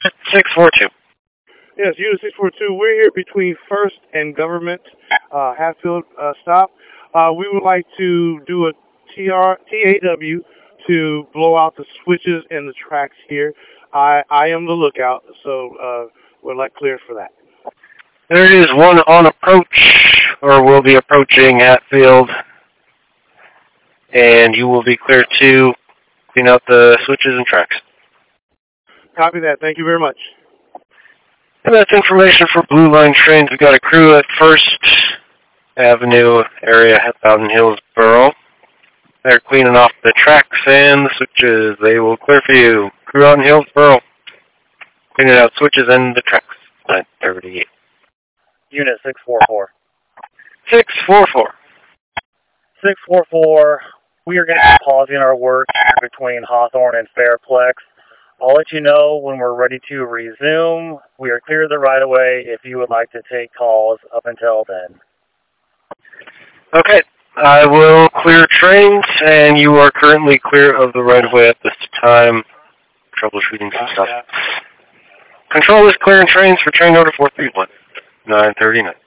642. Yes, Unit 642. We're here between First and Government, Hatfield stop. We would like to do a TAW to blow out the switches and the tracks here. I am the lookout, so we'd like clearance for that. There is one on approach, or will be approaching Hatfield, and you will be clear to clean out the switches and tracks. Copy that. Thank you very much. And that's information for Blue Line trains. We've got a crew at First Avenue area out in Hillsborough. They're cleaning off the tracks and the switches. They will clear for you. Crew out in Hillsborough, cleaning out switches and the tracks. 938. Unit 644. 644. 644, we are going to be pausing our work between Hawthorne and Fairplex. I'll let you know when we're ready to resume. We are clear of the right-of-way if you would like to take calls up until then. Okay. I will clear trains, and you are currently clear of the right-of-way at this time. Troubleshooting some stuff. Control is clearing trains for train order 431. 939.